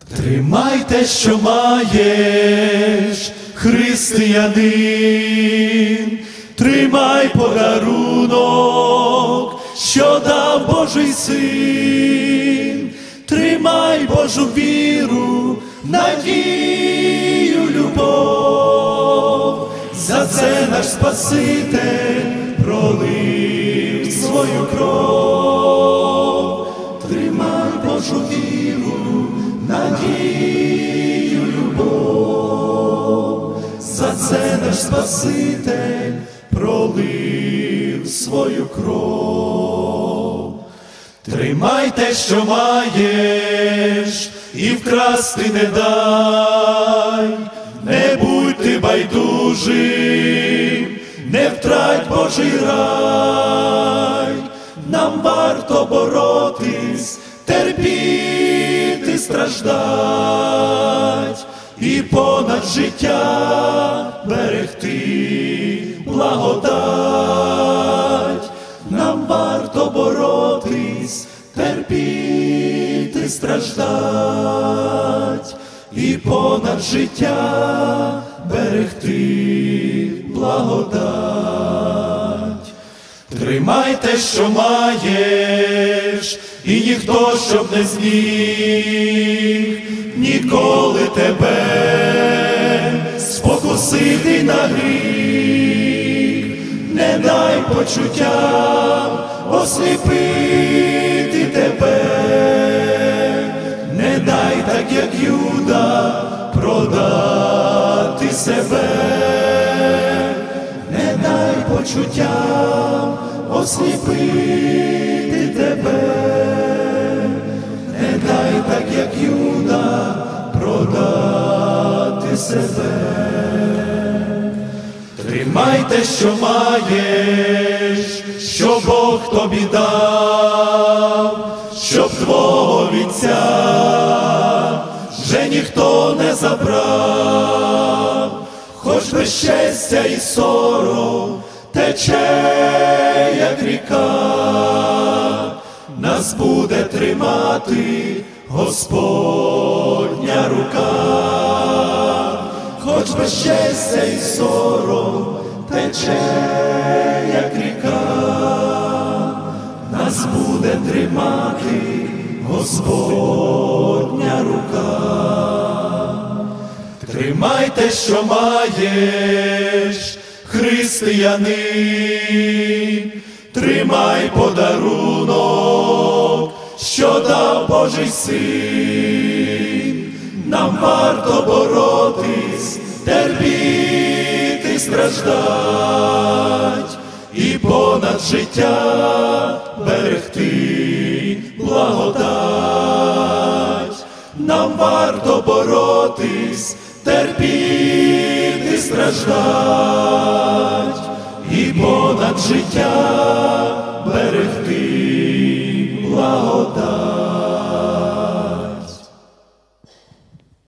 Тримай те, що маєш, християнин, тримай подарунок, що дав Божий Син, тримай Божу віру, надію, любов. За це наш Спаситель пролив свою кров. Тримай Божу віру, надію, любов. За це наш Спаситель пролив свою кров. Тримай те, що маєш, і вкрасти не дай. Не будь ти байдужим, не втрать Божий рай. Нам варто боротись, терпіти, страждать, і понад життя берегти благодать. Нам варто боротись, терпіти, страждать, і понад життя берегти благодать. Тримай те, що маєш, і ніхто, щоб не зміг ніколи тебе спокусити на гріх. Не дай почуттям осліпити тебе, не дай, так як Юда, продати себе. Не дай почуттям осліпити тебе, не дай, так як Юда, продати себе. Тримай те, що маєш, що Бог тобі дав, щоб твого вінця вже ніхто не забрав. Хоч безчестя і сором тече, як ріка, нас буде тримати Господня рука. Хоч безчестя і сором тече, як ріка, нас буде тримати Господня рука. Тримай те, що маєш, християнин, тримай подарунок, що дав Божий Син. Нам варто боротись, терпіти, страждать, і понад життя берегти благодать. Нам варто боротись, терпіти, страждать, і понад життя